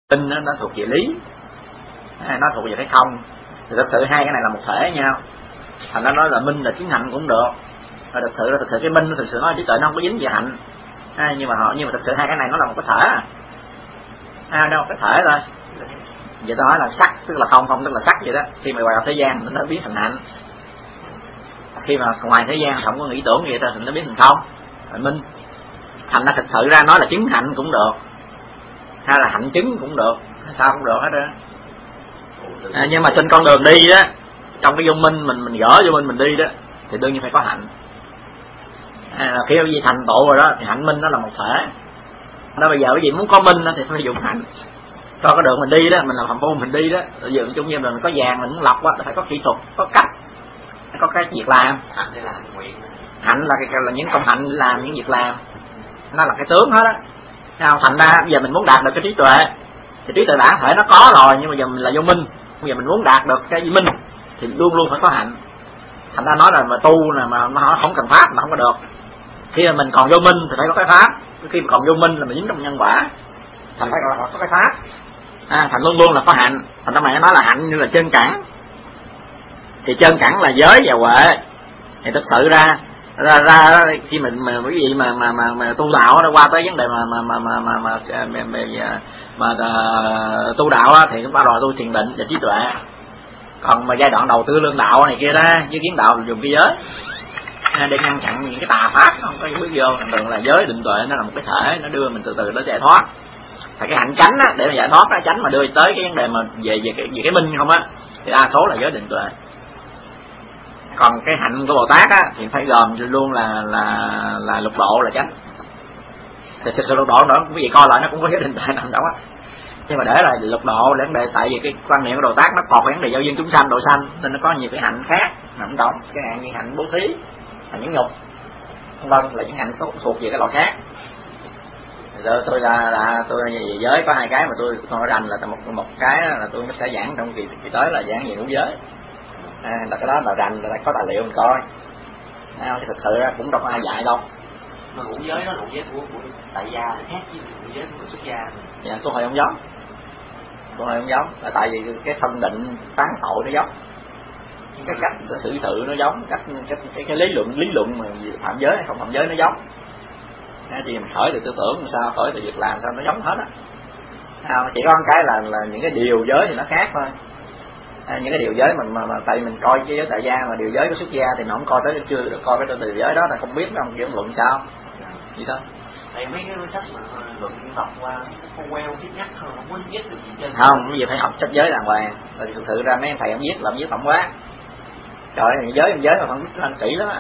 Minh nó thuộc về lý, nó thuộc về cái không, thì thật sự hai cái này là một thể nhau. Thành ra nói là minh là chứng hạnh cũng được, rồi thật sự cái minh thực sự nói trí tuệ nó không có dính về hạnh, nhưng mà thật sự hai cái này nó là một cái thể, đâu cái thể thôi. Vậy tôi nói là sắc tức là không, không tức là sắc vậy đó. Khi mà vào thế gian nó biến thành hạnh, khi mà ngoài thế gian không có nghĩ tưởng vậy ta thì nó biến thành không, rồi minh. Thành ra thật sự ra nói là chứng hạnh cũng được, hay là hạnh chứng cũng được, sao cũng được hết đó. Nhưng mà trên con đường đi đó, trong cái vô minh mình gỡ vô minh mình đi đó, thì đương nhiên phải có hạnh. Khi quý vị thành tựu rồi đó thì hạnh minh nó là một thể. Đó bây giờ quý vị muốn có minh đó, thì phải dùng hạnh. Cho cái đường mình đi đó, mình làm phạm phu mình đi đó, rồi dựng chung như mình có vàng mình muốn lọc đó, phải có kỹ thuật, có cách, có cái việc làm. Hạnh là những công hạnh làm những việc làm, nó là cái tướng hết á. Thành ra bây giờ mình muốn đạt được cái trí tuệ, thì trí tuệ bản thể nó có rồi, nhưng mà giờ mình là vô minh. Bây giờ mình muốn đạt được cái minh thì luôn luôn phải có hạnh. Thành ra nói là mà tu là mà nó không cần pháp mà không có được. Khi mà mình còn vô minh thì phải có cái pháp, khi mà còn vô minh là mình dính trong nhân quả, thành phải có cái pháp. Thành luôn luôn là có hạnh. Thành ra mày nói là hạnh như là chân cẳng, thì chân cẳng là giới và huệ. Thì thực sự ra khi mình cái gì mà tu đạo nó qua tới vấn đề mà tu đạo á, thì chúng ta đòi tu thiền định và trí tuệ. Còn mà giai đoạn đầu tư lương đạo này kia đó, với kiến đạo dùng cái giới để ngăn chặn những cái tà pháp không có bước vô. Thường là giới định tuệ nó là một cái thể, nó đưa mình từ từ đến giải thoát. Thì cái hạnh chánh á, để mà giải thoát cái chánh mà đưa tới cái vấn đề mà về cái minh không á, thì đa số là giới định tuệ. Còn cái hạnh của Bồ Tát á thì phải gồm luôn là lục độ là chánh. Thì sự lục độ nữa quý vị coi lại nó cũng có giới định tuệ nằm đó á. Nhưng mà để là lục độ là vấn đề, tại vì cái quan niệm của Bồ Tát nó còn vấn đề giao duyên chúng sanh, độ sanh, nên nó có nhiều cái hạnh khác nằm động. Cái hạnh như hạnh bố thí, hạnh những nhục, vân là những hạnh thuộc về cái loại khác. Tôi về giới có hai cái mà tôi nói rành là một cái là tôi sẽ giảng trong kỳ tới là giảng về ngũ giới. Là cái đó là rành, là có tài liệu mình coi. Chứ thực sự ra cũng đâu có ai dạy đâu. Mà ngũ giới đó là ngũ giới của tại gia khác với ngũ giới của xuất gia. Dạ, tôi hồi không giống. Là tại vì cái phân định tán tội nó giống, cái cách xử sự nó giống, cái lý luận mà phạm giới hay không phạm giới nó giống. Thì mình khởi từ tư tưởng làm sao, khởi từ việc làm sao nó giống hết á. Chỉ có một cái là những cái điều giới thì nó khác thôi. Những cái điều giới mà tại mình coi cái giới tại gia mà điều giới của xuất gia thì nó không coi tới, chưa được coi tới điều giới đó là không biết không kiểm luận sao vậy thôi. Tại mấy cái sách mà luận đọc qua con queo viết nhắc không có viết được gì trên. Không, bây giờ phải học sách giới đàng hoàng. Rồi thực sự ra mấy thầy ông viết là ông viết tổng quát. Trời ơi, giới mà không biết nó kỹ lắm á.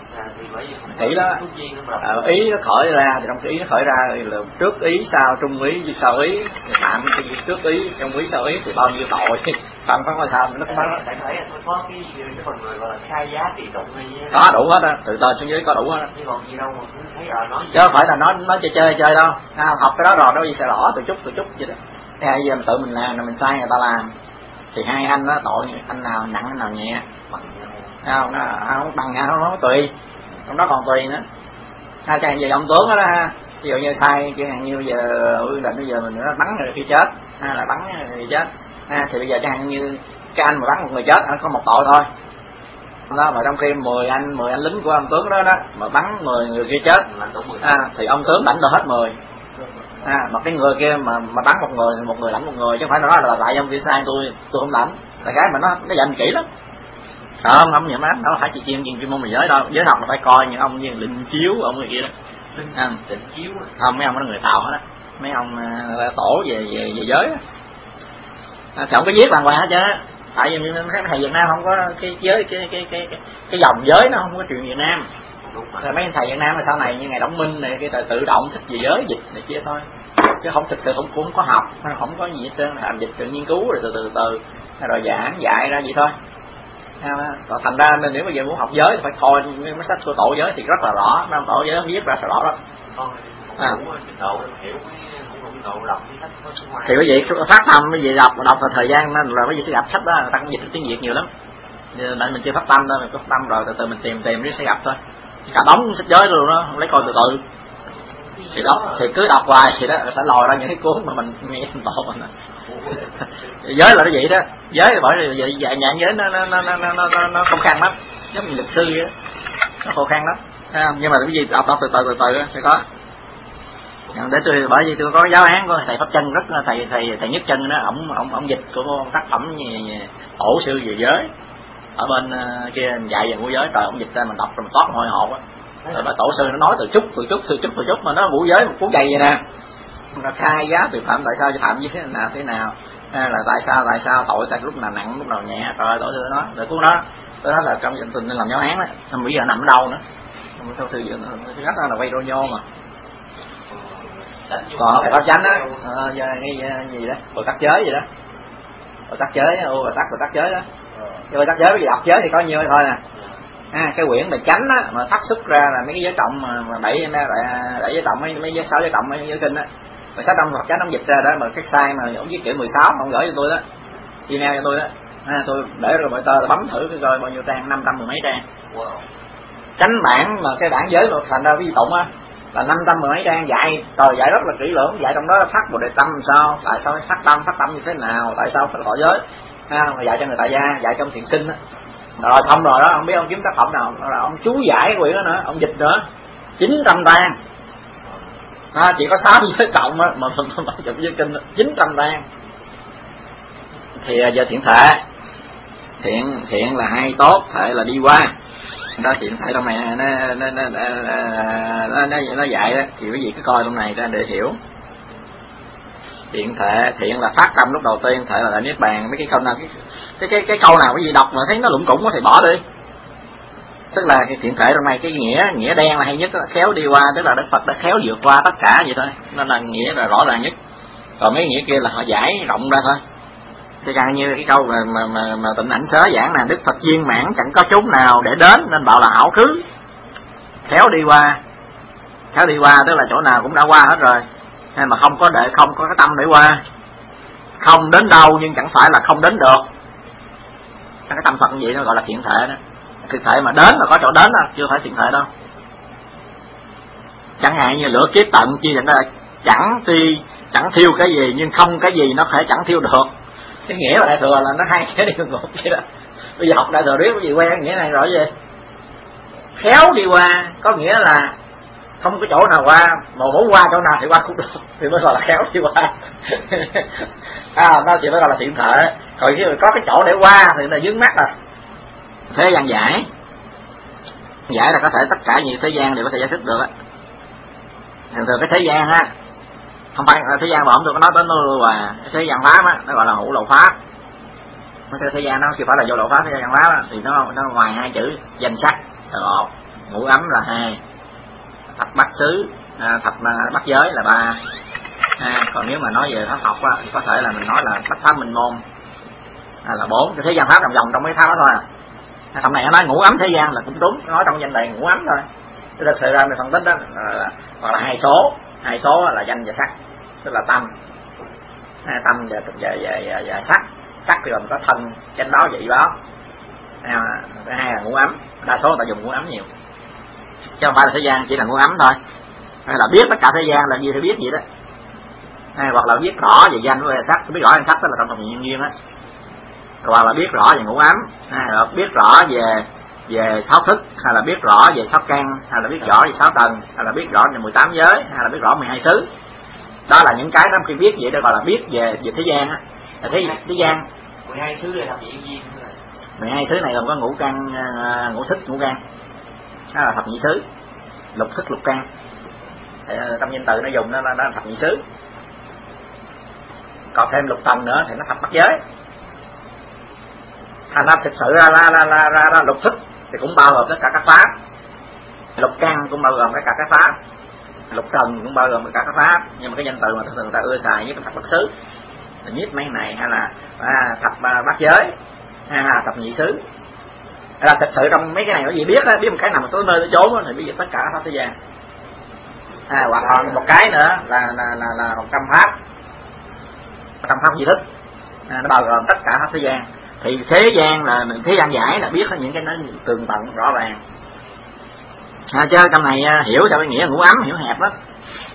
Kỹ đó. Ý nó khởi ra thì trong cái ý nó khởi ra là trước ý sau trung ý sau ý, phạm cái gì trước ý trong ý sau ý thì bao nhiêu tội, phạm có là sao nó cũng nói. Tại thấy có cái phần gọi là khai giá trị tụng hay có đủ hết á, từ từ xuống dưới có đủ hết á. Chứ còn gì đâu mà thấy nói chứ không phải là nói chơi đâu. Học cái đó rồi nó sẽ rõ từ chút vậy đó. Bây giờ tự mình làm là mình sai người ta làm thì hai anh đó tội, anh nào nặng anh nào nhẹ không bằng nhau, nó tùy, trong đó còn tùy nữa. Chẳng về ông tướng đó ha, ví dụ như sai chẳng hạn như bây giờ quyết định bây giờ mình nó bắn người khi chết, là bắn người chết, thì bây giờ chẳng hạn như cái anh mà bắn một người chết anh có một tội thôi đó, mà trong khi 10 anh lính của ông tướng đó mà bắn 10 người kia chết thì ông tướng lãnh được hết 10. Mà cái người kia mà bắn một người lãnh một người, chứ không phải nói là tại ông kia sai tôi không lãnh. Là cái mà nó dạy mình kỹ lắm. Không nhận áp đâu phải chỉ chuyên môn về giới đâu. Giới học là phải coi những ông như Linh Chiếu, ông người kia đó. Định Chiếu không, mấy ông đó người Tàu hết á, mấy ông tổ về giới á. Thì không có viết đàng hoàng hết chứ. Tại vì các thầy Việt Nam không có cái giới cái dòng giới nó không có chuyện Việt Nam. Rồi mấy thầy Việt Nam sau này như ngày Đổng Minh này cái tự động thích về giới dịch này kia thôi, chứ không thực sự cũng có học, không có gì hết trơn, làm dịch tự nghiên cứu rồi từ rồi giảng dạy ra vậy thôi. Còn thành ra nên nếu bây giờ muốn học giới thì phải thôi mấy sách của tổ giới thì rất là rõ, năm tổ giới viết ra rõ đó. Thì quý vị phát tâm quý vị đọc thời gian nên là quý vị sẽ gặp sách đó, người ta cũng dịch tiếng Việt nhiều lắm. Nên mình chưa phát tâm đâu, mình có phát tâm rồi từ từ mình tìm riết sẽ gặp thôi. Cả đống sách giới luôn đó, không lấy coi từ từ. thì cứ đọc hoài thì đó sẽ lòi ra những cái cuốn mà mình nghe bộ mình. Giới là cái gì đó, giới là bởi vì dạng giới nó không khăn lắm, giống như luật sư vậy đó. Nó khô khan lắm, nhưng mà cái gì đọc từ từ sẽ có. Để tôi, bởi vì tôi có giáo án của thầy Pháp Chân, rất thầy Nhất Chân đó, ổng dịch của tác phẩm Tổ sư về giới ở bên kia dạy về ngũ giới, trời ổng dịch ra mình đọc rồi mình toát hồi hộp á. Rồi tổ sư nó nói từ chút mà nó ngũ giới một cuốn dày vậy nè, nó khai giá tội phạm, tại sao phạm như thế nào, hay là tại sao tội ta lúc nào nặng lúc nào nhẹ, rồi tổ sư nói rồi cuốn đó tôi nói là trong tình nên làm giáo án đó, không bây giờ nằm ở đâu nữa, theo thư viện rất là quay đô nhô mà. Còn thầy Pháp Chánh á, cái gì đó, bồ tát giới gì đó, bồ tát giới, bồ tát giới đó, cái bồ tát giới cái gì đọc giới thì có nhiêu thôi nè. Cái quyển bài chánh á mà phát xuất ra là mấy cái giới trọng mà bảy giới trọng, mấy giới 6 giới trọng, mấy giới kinh á, mà sách đông Phật Chánh ông dịch ra đó, mà cái sai mà ông viết kiểu 16 ông gửi cho tôi đó, email cho tôi đó, tôi để rồi mọi tơ bấm thử coi bao nhiêu trang, 510 mấy trang. Chánh bản mà cái bản giới mà thành ra cái gì tụng á là 510 mấy trang, dạy rất là kỹ lưỡng, dạy trong đó phát Bồ Đề Tâm sao, tại sao phát tâm như thế nào, tại sao phải thọ giới, mà dạy cho người tại gia, dạy trong thiền sinh á. Rồi xong rồi đó, không biết ông kiếm tác phẩm nào, rồi ông chú giải cái quyển đó nữa, ông dịch nữa 900 trang, chỉ có 6 giới cộng á mà chụp giới kinh 900 trang. Thì giờ thiện thệ, thiện là hay tốt, thệ là đi qua đó. Thiện thệ trong này nó dạy đó, thì quý vị cứ coi trong này ra để hiểu. Thiện thệ, thiện là phát tâm lúc đầu tiên, thệ là niết bàn. Mấy cái câu nào cái câu nào quý vị đọc mà thấy nó lủng củng thì bỏ đi. Tức là cái thiện thệ trong này cái nghĩa đen là hay nhất đó, khéo đi qua, tức là Đức Phật đã khéo vượt qua tất cả vậy thôi, nên là nghĩa là rõ ràng nhất. Còn mấy nghĩa kia là họ giải rộng ra thôi. Thế càng như cái câu mà Tịnh Ảnh Sớ giảng là Đức Phật viên mãn chẳng có chốn nào để đến nên bảo là hảo khứ. Khéo đi qua tức là chỗ nào cũng đã qua hết rồi, hay mà không có cái tâm để qua, không đến đâu nhưng chẳng phải là không đến được. Cái tâm Phật như vậy nó gọi là thiện thệ đó. Thiện thệ mà đến là có chỗ đến đó, chưa phải thiện thệ đâu. Chẳng hạn như lửa kiếp tận chi là chẳng thiêu cái gì, nhưng không cái gì nó có thể chẳng thiêu được. Cái nghĩa là đại thừa là nó hai cái điều ngược vậy đó. Bây giờ học đại thừa biết cái gì quen nghĩa này rồi gì. Khéo đi qua có nghĩa là không có chỗ nào qua, mà muốn qua chỗ nào thì qua cũng được, thì mới gọi là khéo đi qua. Nó chỉ mới gọi là thiện thệ. Rồi khi có cái chỗ để qua thì nó vướng mắt rồi. Thế gian giải là có thể tất cả nhiều thế gian đều có thể giải thích được á. Thường cái thế gian á, không phải là thế gian mà không tôi có nói tới nó thế gian pháp á, nó gọi là hữu lậu pháp. Thế gian nó chưa phải là vô lậu pháp, thế gian pháp á, thì nó ngoài hai chữ danh sắc là một, ngũ ấm là hai, thập bát xứ, thập bát giới là ba. Còn nếu mà nói về pháp học á, thì có thể là mình nói là bát pháp minh môn là bốn. Cái thế gian pháp nằm vòng trong mấy pháp đó thôi. Thằng này nó nói ngũ ấm thế gian là cũng đúng, nói trong danh đề ngũ ấm thôi. Tức là thực sự ra mình phân tích đó hoặc là hai số là danh và sắc, tức là tâm và sắc thì gồm có thân, chánh báo, vị báo. Thứ hai là ngũ ấm, đa số người ta dùng ngũ ấm nhiều, chứ không phải là thế gian chỉ là ngũ ấm thôi. Hay là biết tất cả thế gian là gì thì biết vậy đó. Hoặc là biết rõ về danh với sắc, biết rõ về sắc tức là trong nhân duyên á. Hoặc là biết rõ về ngũ ấm, hay là biết rõ về sáu thức, hay là biết rõ về sáu căn, hay là biết rõ về sáu tầng, hay là biết rõ về 18 giới, hay là biết rõ 12 xứ. Đó là những cái đó khi biết vậy đó gọi là biết về thế gian á. Thế gian 12 xứ này là gì duyên? 12 xứ này gồm có ngũ căn, ngũ thức, ngũ căn. Đó là thập nhị xứ, lục thức, lục căn. Trong danh từ nó dùng nó là thập nhị xứ. Còn thêm lục tầng nữa thì nó thập bát giới. Thành ra thực sự ra lục thức thì cũng bao gồm tất cả các pháp, lục căn cũng bao gồm tất cả các pháp, lục tầng cũng bao gồm tất cả các pháp. Nhưng mà cái danh từ mà thường người ta ưa xài với cái thập bát xứ, nhiếp mấy này, hay là thập bát giới, hay là thập nhị xứ. Là thực sự trong mấy cái này có gì biết một cái nào mà tới nơi tới chốn thì bây giờ tất cả các pháp thế gian. Hoặc là một cái nữa là 100 pháp, 100 pháp duy thức, nó bao gồm tất cả pháp thế gian. Thì thế gian giải là biết những cái nó tường tận rõ ràng. Chứ trong này hiểu sao cái nghĩa ngũ ấm hiểu hẹp lắm.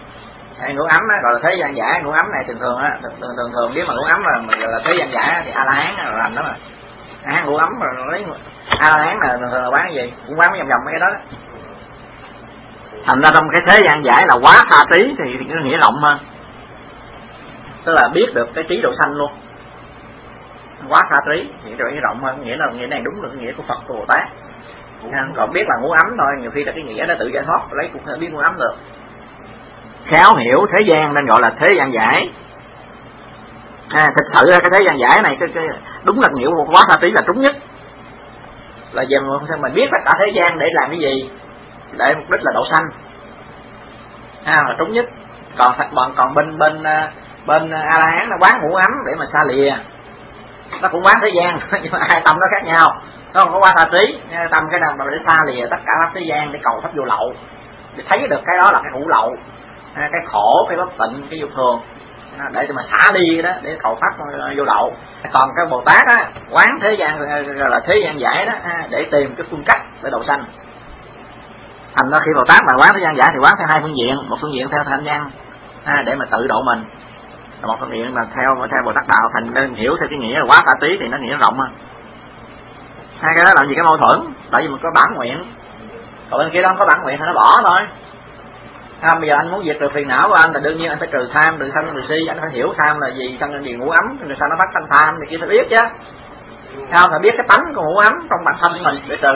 Ngũ ấm á, gọi là thế gian giải. Ngũ ấm này thường biết mà ngũ ấm là gọi là thế gian giải thì A La Hán là rành đó mà. Ngũ ấm rồi lấy A La Hán là thường là bán cái gì cũng bán vòng vòng mấy cái đó. Thành ra trong cái thế gian giải là quá tha trí thì nó nghĩa rộng hơn, tức là biết được cái trí độ sanh luôn. Quá tha trí thì nghĩa rộng hơn, nghĩa là nghĩa này đúng là cái nghĩa của Phật, của Bồ Tát. Còn biết là ngũ ấm thôi, nhiều khi là cái nghĩa nó tự giải thoát, lấy cũng thể biết ngũ ấm được. Khéo hiểu thế gian nên gọi là thế gian giải. Thực sự ra cái thế gian giải này cái đúng là nghĩa của quá tha trí là trúng nhất. Là về mình biết tất cả thế gian để làm cái gì, để mục đích là độ sanh, là trúng nhất. Còn bên A La Hán nó quán ngũ ấm để mà xa lìa, nó cũng quán thế gian nhưng mà hai tâm nó khác nhau. Nó không có quá tha trí, tâm cái nào mà để xa lìa tất cả pháp thế gian để cầu pháp vô lậu, để thấy được cái đó là cái hữu lậu, cái khổ, cái bất tịnh, cái vô thường, để mà xả đi đó, để cầu pháp vô lậu. Còn cái Bồ Tát á, quán thế gian gọi là thế gian giải đó, để tìm cái phương cách để độ sanh. Thành ra khi Bồ Tát mà quán thế gian giải thì quán theo hai phương diện, một phương diện theo thanh văn để mà tự độ mình, một phương diện là theo Bồ Tát đạo. Thành nên hiểu theo cái nghĩa là quá tha trí thì nó nghĩa rộng hơn. Hai cái đó làm gì cái mâu thuẫn, tại vì mình có bản nguyện, còn bên kia đó không có bản nguyện thì nó bỏ thôi. Bây giờ anh muốn diệt trừ phiền não của anh thì đương nhiên anh phải trừ tham, trừ sân, trừ si. Anh phải hiểu tham là gì, sân là gì, ngũ ấm, rồi sao nó phát sanh tham thì kia phải biết chứ. Phải biết cái tánh của ngũ ấm trong bản thân của mình để trừ.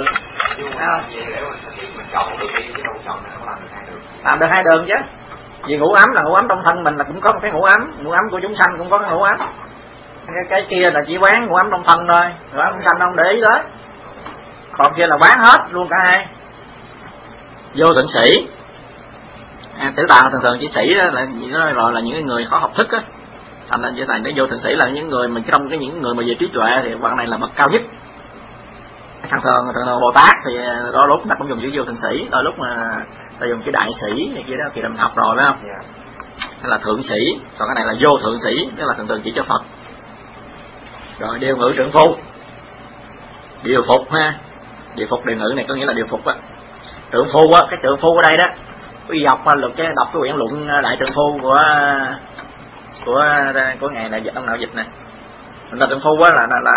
Làm được hai đường chứ. Vì ngũ ấm là ngũ ấm trong thân mình là cũng có một cái ngũ ấm, ngũ ấm của chúng sanh cũng có cái ngũ ấm. Cái kia là chỉ quán ngũ ấm trong thân thôi, ngũ ấm trong sanh không để ý tới. Còn kia là quán hết luôn cả hai. Vô thượng sĩ, Tử Tạng thường chỉ sĩ đó là những người khó học thức á. Thành ra như thầy nói vô thượng sĩ là những người mình trong những người mà về trí tuệ thì bạn này là bậc cao nhất. Thường Bồ Tát thì đôi lúc ta cũng dùng chữ vô thượng sĩ, đôi lúc mà ta dùng chữ đại sĩ này kia đó thì mình học rồi phải không? Hay là thượng sĩ, còn cái này là vô thượng sĩ, tức là thường chỉ cho Phật. Rồi điều ngự trượng phu, điều phục ha, điều phục điều ngự này có nghĩa là điều phục á. Trượng phu á, cái trượng phu ở đây đó, quý vị đọc cái quyển luận đại trượng phu của ngài là ông nào dịch này. Là trượng phu á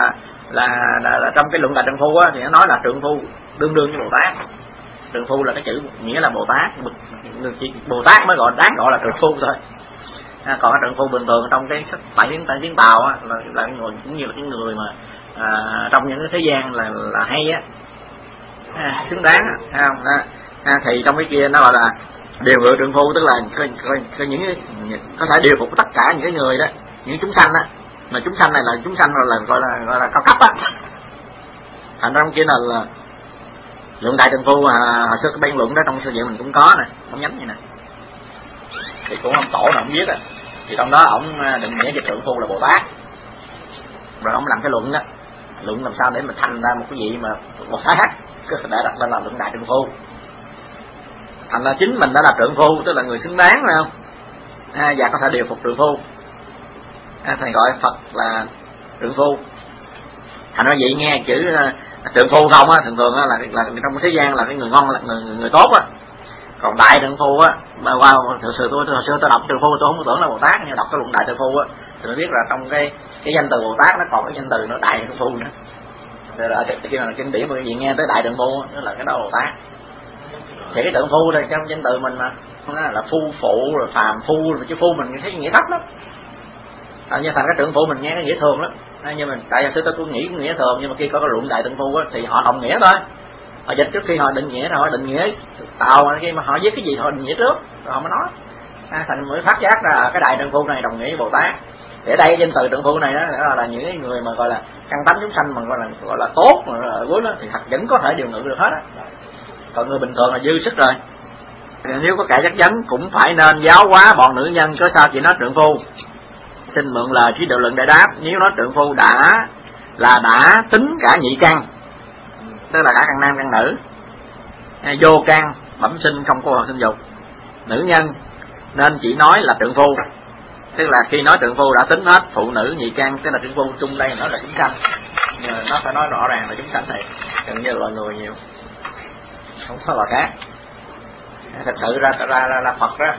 là trong cái luận đại trượng phu á thì nó nói là trượng phu tương đương với Bồ Tát. Trượng phu là cái chữ nghĩa là Bồ Tát, chỉ Bồ Tát mới đáng gọi là trượng phu thôi. Còn cái trượng phu bình thường trong cái sách tại tiếng Tàu á là người cũng như là cái người mà trong những cái thế gian là hay á, xứng đáng không? Thì trong cái kia nó gọi là điều ngự trượng phu, tức là những có thể điều phục tất cả những cái người đó, những chúng sanh á, mà chúng sanh này là chúng sanh gọi là cao cấp á. Thành ra trong kia là luận đại trượng phu, hồi xưa cái biên luận đó trong sư viện mình cũng có nè, không nhánh như nè, thì cũng ông tổ nào không biết á, thì trong đó ổng định nghĩa cho trượng phu là Bồ Tát, rồi ổng làm cái luận đó, luận làm sao để mình thành ra một cái gì mà Bồ Tát, đã đặt lên là luận đại trượng phu. Thành ra chính mình đã là trượng phu, tức là người xứng đáng phải không? Và có thể điều phục trượng phu. Thầy gọi Phật là trượng phu. Thành ra vậy nghe chữ trượng phu không á, thường là trong thế gian là cái người ngon, là người tốt á. Còn đại trượng phu á, mà qua hồi xưa tôi đọc trượng phu tôi không tưởng là Bồ Tát, nhưng đọc cái luận đại trượng phu á thì mới biết là trong cái danh từ Bồ Tát nó còn cái danh từ nó đại trượng phu nữa. Rồi là khi mà kinh điển mà quý vị nghe tới đại trượng phu đó là cái đó Bồ Tát. Thì cái trượng phu đây trong danh từ mình mà là phu phụ rồi phàm phu, rồi chứ phu mình thấy nghĩa thấp lắm. Như thành cái trượng phu mình nghe cái nghĩa thường lắm. Nhưng mà tại giờ tôi cũng nghĩ nghĩa thường, nhưng mà khi có cái luận đại trượng phu á thì họ đồng nghĩa thôi. Họ dịch trước khi họ định nghĩa, rồi họ định nghĩa Tàu khi mà họ viết cái gì họ định nghĩa trước rồi họ mới nói. Thành mới phát giác ra cái đại trượng phu này đồng nghĩa với Bồ Tát. Để đây danh từ trượng phu này đó là những người mà gọi là căn tánh chúng sanh mà gọi là tốt mà cuối đó thì thật vẫn có thể điều ngự được hết á. Còn người bình thường là dư sức rồi. Nếu có kẻ chắc chắn cũng phải nên giáo hóa bọn nữ nhân, có sao chỉ nói trượng phu. Xin mượn lời trí độ luận để đáp. Nếu nói trượng phu đã tính cả nhị căn, tức là cả căn nam căn nữ, vô căn bẩm sinh không có sinh dục, nữ nhân nên chỉ nói là trượng phu. Tức là khi nói trượng phu đã tính hết phụ nữ nhị căn, tức là trượng phu chung đây nó là chúng sanh, nhưng mà nó phải nói rõ ràng là chúng sanh này gần như là loài người nhiều, không có loài khác. Thật sự ra Phật đó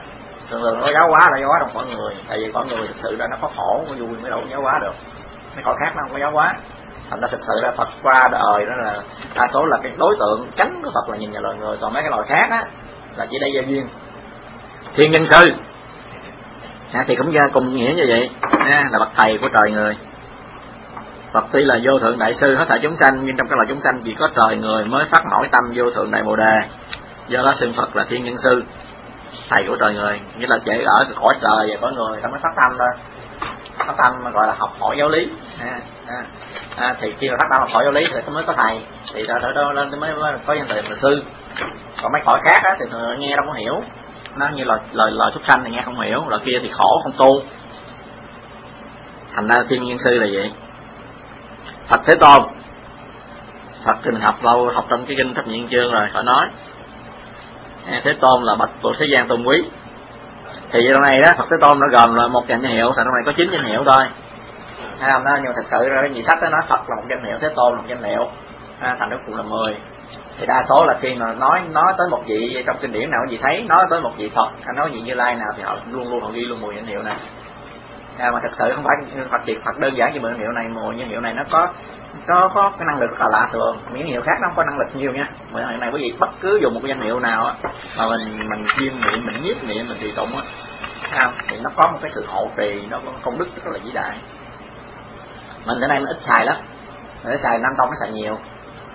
thường nó giáo hóa là giáo hóa trong cõi người, tại vì cõi người thực sự ra nó có khổ có vui mới đâu giáo hóa được, mấy cõi khác nó không có giáo hóa. Thành ra thực sự ra Phật qua đời đó là đa số là cái đối tượng cánh của Phật là nhìn vào loài người, còn mấy cái loài khác á là chỉ đây gia duyên. Thiên nhân sư thì cũng cùng nghĩa như vậy, là bậc thầy của trời người. Phật tuy là vô thượng đại sư hết thảy chúng sanh, nhưng trong các loài chúng sanh chỉ có trời người mới phát nổi tâm vô thượng đại bồ đề, do đó xưng Phật là thiên nhân sư, thầy của trời người, nghĩa là chỉ ở cõi trời và cõi người ta mới phát tâm thôi. Phát tâm gọi là học hỏi giáo lý. Thì khi mà phát tâm học hỏi giáo lý thì mới có thầy, thì đó mới có danh từ là sư. Còn mấy cõi khác á thì nghe đâu có hiểu, nó như loài súc sanh thì nghe không hiểu, loài kia thì khổ không tu. Thành ra thiên nhân sư là vậy. Phật Thế Tôn, Phật mình học lâu, học trong cái kinh Thập Nhị Chương rồi khỏi nói. Thế Tôn là bậc của thế gian tôn quý. Thì trong này đó Phật Thế Tôn nó gồm là một danh hiệu, trong này có 9 danh hiệu thôi. Nhưng mà thật sự ra cái gì sách đó nói Phật là một danh hiệu, Thế Tôn là một danh hiệu, thành đức cũng là 10. Thì đa số là khi mà nói tới một vị trong kinh điển nào gì thấy nói tới một vị Phật hay nói vị Như Lai nào thì họ luôn họ ghi luôn 10 danh hiệu này. Mà thật sự không phải Phật đơn giản như 10 danh hiệu này, 10 danh hiệu này nó có cái năng lực rất là lạ thường, những hiệu khác nó không có năng lực nhiều nha. Bởi hiện nay quý vị bất cứ dùng một cái danh hiệu nào mà mình chuyên niệm, mình nhiếp niệm, mình trì tụng thì nó có một cái sự hộ trì, nó có công đức rất là vĩ đại. Mình tới nay mình ít xài lắm, mình xài Nam Tông nó xài nhiều.